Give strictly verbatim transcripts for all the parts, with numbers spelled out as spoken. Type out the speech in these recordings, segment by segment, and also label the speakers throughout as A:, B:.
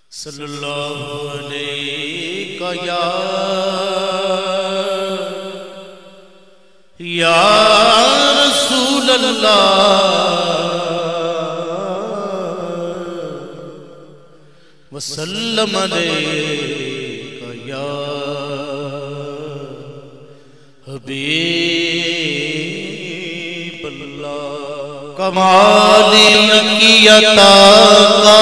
A: صلی اللہ علیہ یا یا رسول اللہ وسلم علیہ یا حبیب اللہ۔ کمال کی عطا کا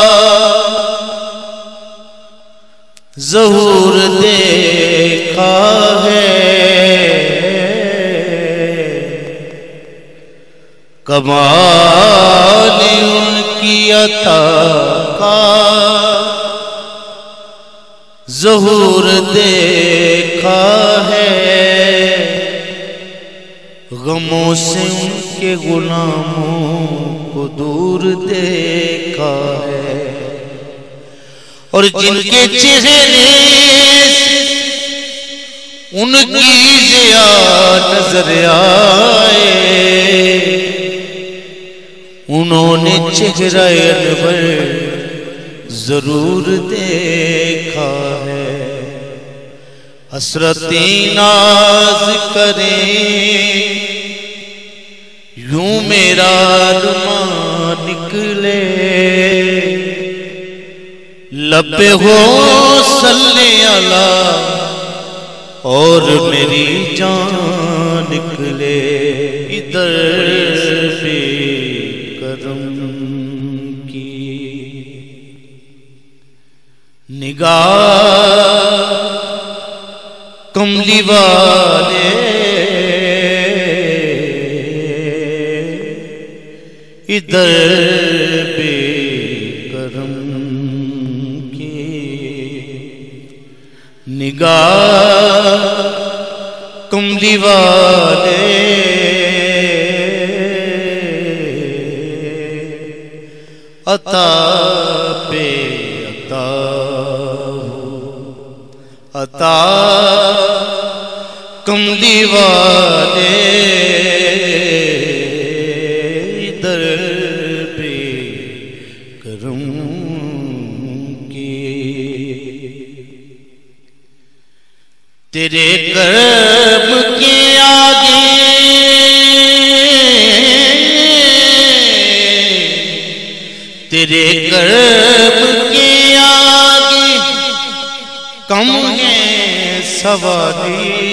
A: ظہور دیکھا ہے، کمال ان کی عطا کا ظہور دیکھا ہے، غموں سے ان کے غلاموں کو دور دیکھا ہے، اور جن کے چہرے سے ان کی ضیا نظر آئے، انہوں نے چہرہ انور ضرور دیکھا ہے۔ حسرتیں ناز کریں یوں میرا ارمان نکلے، لب ہو صلی اللہ اور میری جان نکلے، ادھر بھی کرم کی نگاہ کملی والے، ادھر بھی کرم کی نگاہ کملی والے، عطا پہ عطا ہو، عطا کملی والے، ادھر پہ کرم کی۔ تیرے کرم کے آگے تیرے کرم کے آگے کم ہے سوالی،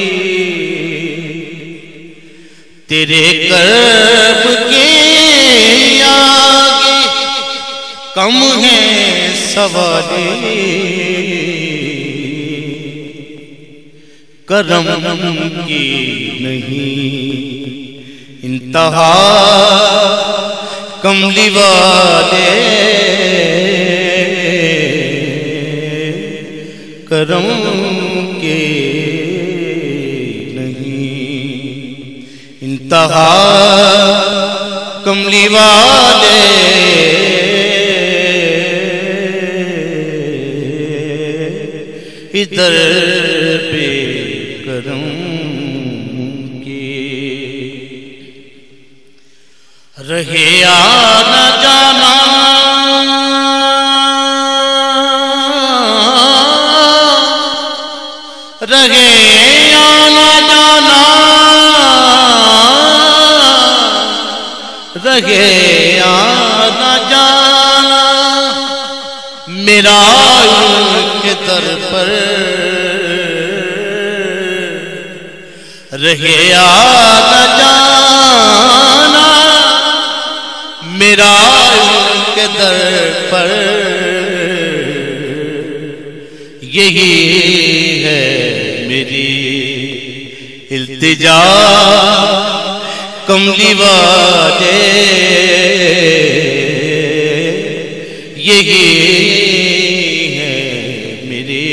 A: تیرے کرم کے آگے کم ہے سوالی، کرم کی نہیں انتہا کملی والے، کرم کے نہیں انتہا کملی والے، ادھر پہ کرم کی۔ رہے آنا جانا رہے آنا جانا رہے آنا جانا میرا ان کے در پر، رہے آنا جانا میرا ان کے در پر، یہی ہے میری التجا کملی والے، یہی ہے میری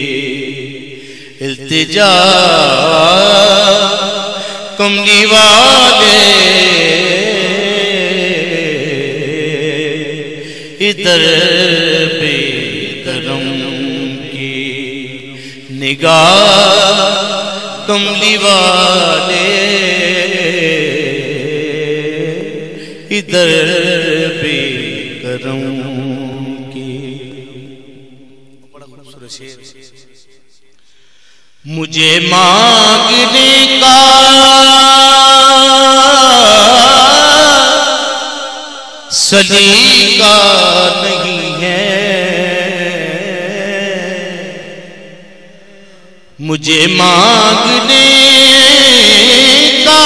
A: التجا کملی والے، ادھر بھی کرم کی نگاہ کملی والے، ادھر بھی کرم کی مجھے مانگنے کا سلیقہ نہیں ہے، مجھے مانگنے کا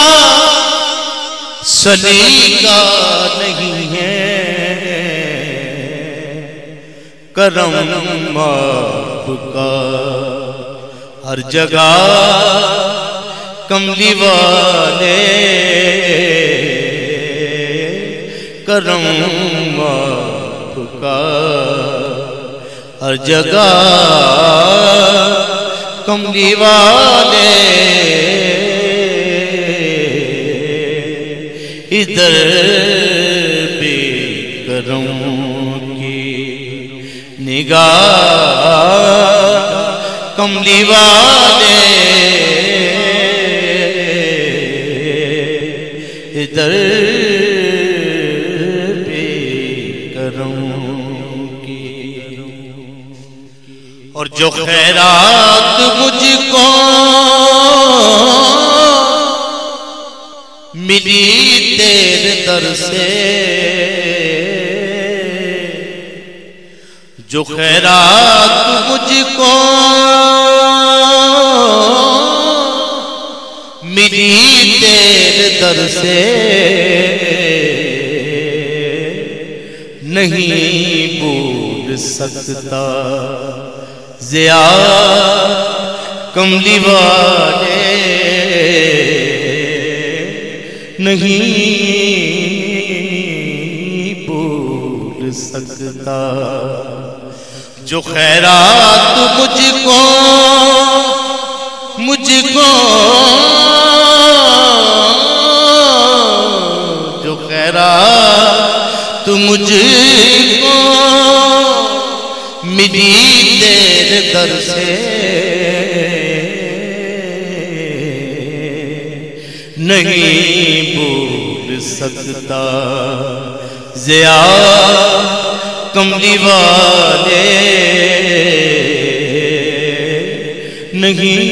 A: سلیقہ نہیں ہے، کرم آپ کا ہر جگہ کملی والے، کرم آپ کا ہر جگہ کملی والے، ادھر بھی کرم کی نگاہ کملی والے، ادھر بھی کرم کی، اور جو خیرات مجھ کو ملی تیرے در سے، جو خیرات مجھ کو ملی تیرے در سے، نہیں بھول سکتا ضیا کملی والے، نہیں بھول سکتا، جو خیرات مجھ کو مجھ کو جو خیرات مجھ کو ملی تیرے در سے، نہیں بھول سکتا ضیا کملی والے، نہیں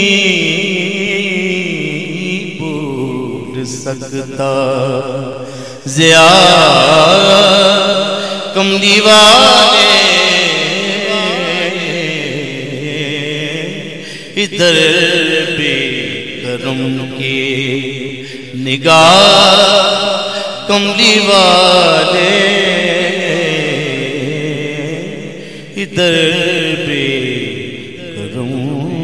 A: بھول سکتا ضیا کملی والے، ادھر بھی کرم کی نگاہ کملی والے، ادھر بھی کرم